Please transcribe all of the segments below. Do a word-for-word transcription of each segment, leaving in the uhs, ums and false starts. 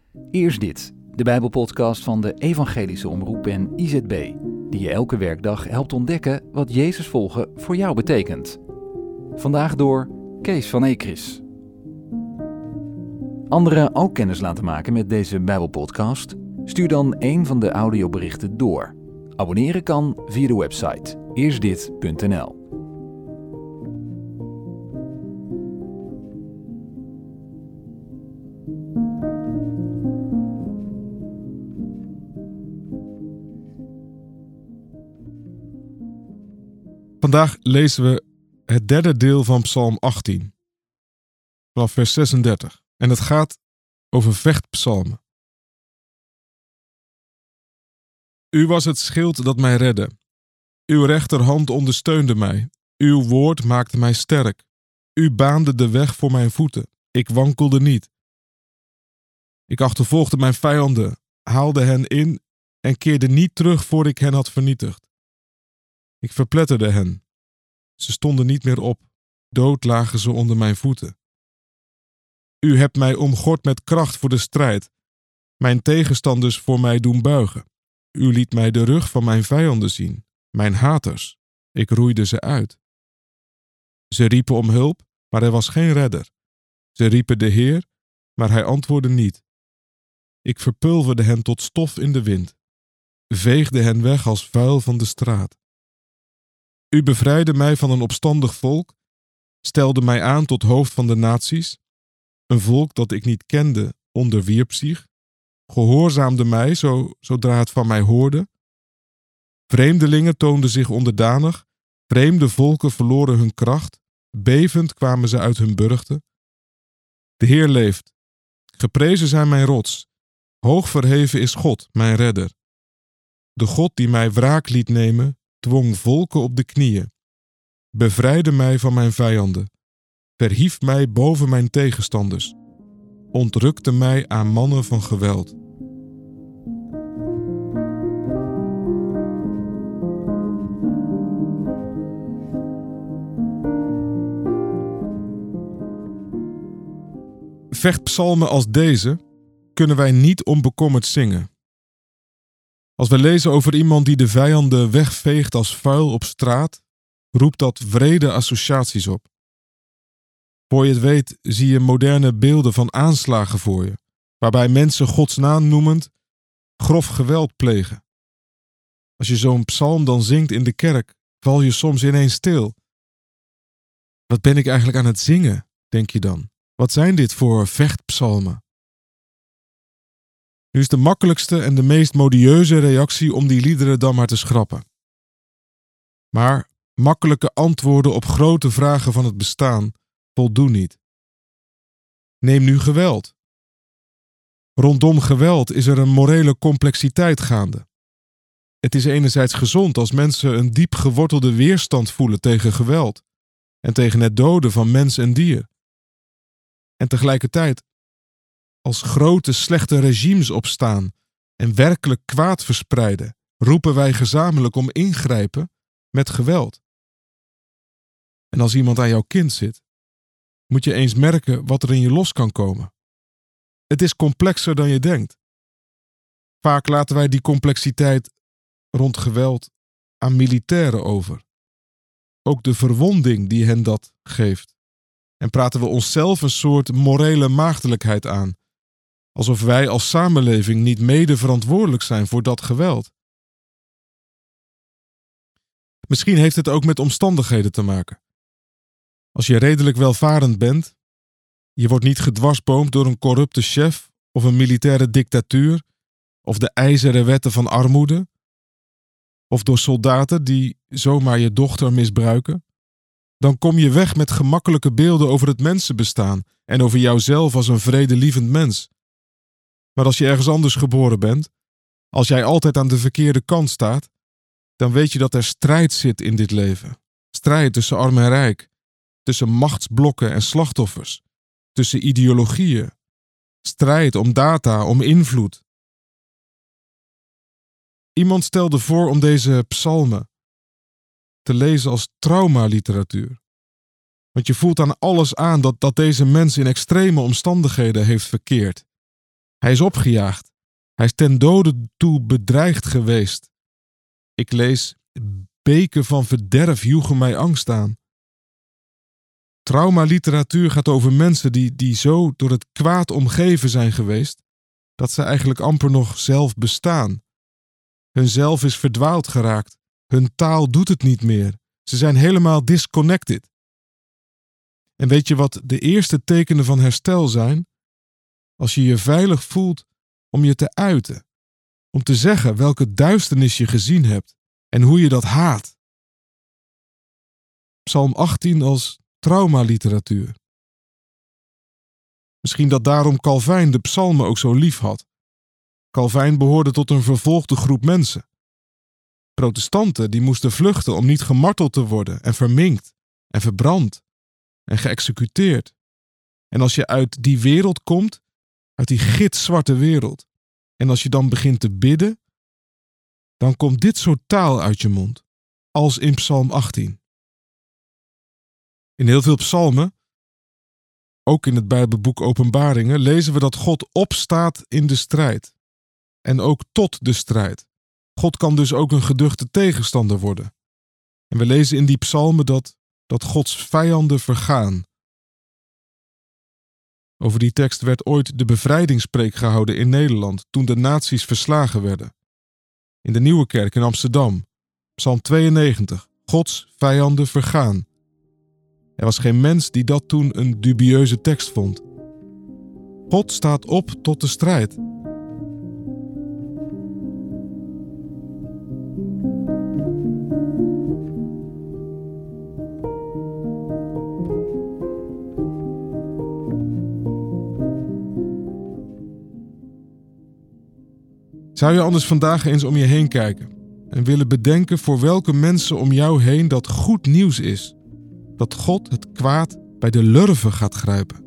Eerst dit, de Bijbelpodcast van de Evangelische Omroep en I Z B, die je elke werkdag helpt ontdekken wat Jezus volgen voor jou betekent. Vandaag door Kees van Ekris. Anderen ook kennis laten maken met deze Bijbelpodcast? Stuur dan een van de audioberichten door. Abonneren kan via de website eerstdit punt n l. Vandaag lezen we het derde deel van Psalm achttien, vanaf vers zesendertig. En het gaat over vechtpsalmen. U was het schild dat mij redde. Uw rechterhand ondersteunde mij. Uw woord maakte mij sterk. U baande de weg voor mijn voeten. Ik wankelde niet. Ik achtervolgde mijn vijanden, haalde hen in en keerde niet terug voor ik hen had vernietigd. Ik verpletterde hen. Ze stonden niet meer op. Dood lagen ze onder mijn voeten. U hebt mij omgord met kracht voor de strijd. Mijn tegenstanders voor mij doen buigen. U liet mij de rug van mijn vijanden zien. Mijn haters. Ik roeide ze uit. Ze riepen om hulp, maar er was geen redder. Ze riepen de Heer, maar hij antwoordde niet. Ik verpulverde hen tot stof in de wind. Veegde hen weg als vuil van de straat. U bevrijdde mij van een opstandig volk, stelde mij aan tot hoofd van de naties. Een volk dat ik niet kende onderwierp zich, gehoorzaamde mij zo, zodra het van mij hoorde. Vreemdelingen toonden zich onderdanig, vreemde volken verloren hun kracht, bevend kwamen ze uit hun burchten. De Heer leeft, geprezen zijn mijn rots, hoog verheven is God, mijn redder. De God die mij wraak liet nemen, dwong volken op de knieën, bevrijdde mij van mijn vijanden, verhief mij boven mijn tegenstanders, ontrukte mij aan mannen van geweld. Vechtpsalmen als deze kunnen wij niet onbekommerd zingen. Als we lezen over iemand die de vijanden wegveegt als vuil op straat, roept dat wrede associaties op. Voor je het weet zie je moderne beelden van aanslagen voor je, waarbij mensen Gods naam noemend grof geweld plegen. Als je zo'n psalm dan zingt in de kerk, val je soms ineens stil. Wat ben ik eigenlijk aan het zingen, denk je dan? Wat zijn dit voor vechtpsalmen? Nu is de makkelijkste en de meest modieuze reactie om die liederen dan maar te schrappen. Maar makkelijke antwoorden op grote vragen van het bestaan voldoen niet. Neem nu geweld. Rondom geweld is er een morele complexiteit gaande. Het is enerzijds gezond als mensen een diep gewortelde weerstand voelen tegen geweld en tegen het doden van mens en dier. En tegelijkertijd, als grote slechte regimes opstaan en werkelijk kwaad verspreiden, roepen wij gezamenlijk om ingrijpen met geweld. En als iemand aan jouw kind zit, moet je eens merken wat er in je los kan komen. Het is complexer dan je denkt. Vaak laten wij die complexiteit rond geweld aan militairen over. Ook de verwonding die hen dat geeft. En praten we onszelf een soort morele maagdelijkheid aan. Alsof wij als samenleving niet mede verantwoordelijk zijn voor dat geweld. Misschien heeft het ook met omstandigheden te maken. Als je redelijk welvarend bent, je wordt niet gedwarsboomd door een corrupte chef of een militaire dictatuur of de ijzeren wetten van armoede of door soldaten die zomaar je dochter misbruiken, dan kom je weg met gemakkelijke beelden over het mensenbestaan en over jouzelf als een vredelievend mens. Maar als je ergens anders geboren bent, als jij altijd aan de verkeerde kant staat, dan weet je dat er strijd zit in dit leven. Strijd tussen arm en rijk, tussen machtsblokken en slachtoffers, tussen ideologieën. Strijd om data, om invloed. Iemand stelde voor om deze psalmen te lezen als traumaliteratuur. Want je voelt aan alles aan dat, dat deze mens in extreme omstandigheden heeft verkeerd. Hij is opgejaagd. Hij is ten dode toe bedreigd geweest. Ik lees, beken van verderf joegen mij angst aan. Traumaliteratuur gaat over mensen die, die zo door het kwaad omgeven zijn geweest, dat ze eigenlijk amper nog zelf bestaan. Hun zelf is verdwaald geraakt. Hun taal doet het niet meer. Ze zijn helemaal disconnected. En weet je wat de eerste tekenen van herstel zijn? Als je je veilig voelt om je te uiten. Om te zeggen welke duisternis je gezien hebt en hoe je dat haat. Psalm achttien als traumaliteratuur. Misschien dat daarom Calvijn de psalmen ook zo lief had. Calvijn behoorde tot een vervolgde groep mensen. Protestanten die moesten vluchten om niet gemarteld te worden en verminkt en verbrand en geëxecuteerd. En als je uit die wereld komt, uit die gitzwarte wereld, en als je dan begint te bidden, dan komt dit soort taal uit je mond, als in Psalm achttien. In heel veel psalmen, ook in het Bijbelboek Openbaringen, lezen we dat God opstaat in de strijd. En ook tot de strijd. God kan dus ook een geduchte tegenstander worden. En we lezen in die psalmen dat, dat Gods vijanden vergaan. Over die tekst werd ooit de bevrijdingspreek gehouden in Nederland toen de nazi's verslagen werden. In de Nieuwe Kerk in Amsterdam, Psalm tweeënnegentig, Gods vijanden vergaan. Er was geen mens die dat toen een dubieuze tekst vond. God staat op tot de strijd. Zou je anders vandaag eens om je heen kijken en willen bedenken voor welke mensen om jou heen dat goed nieuws is? Dat God het kwaad bij de lurven gaat grijpen.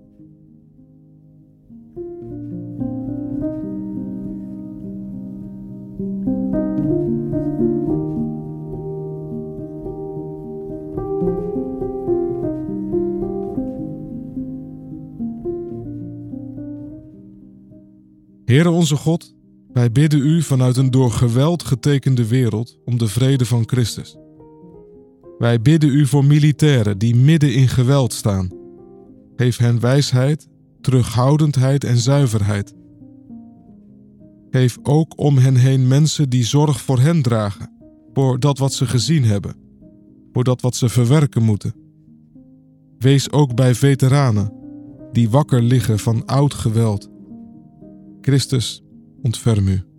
Heere onze God, wij bidden u vanuit een door geweld getekende wereld om de vrede van Christus. Wij bidden u voor militairen die midden in geweld staan. Geef hen wijsheid, terughoudendheid en zuiverheid. Geef ook om hen heen mensen die zorg voor hen dragen, voor dat wat ze gezien hebben, voor dat wat ze verwerken moeten. Wees ook bij veteranen die wakker liggen van oud geweld. Christus, ontferm u.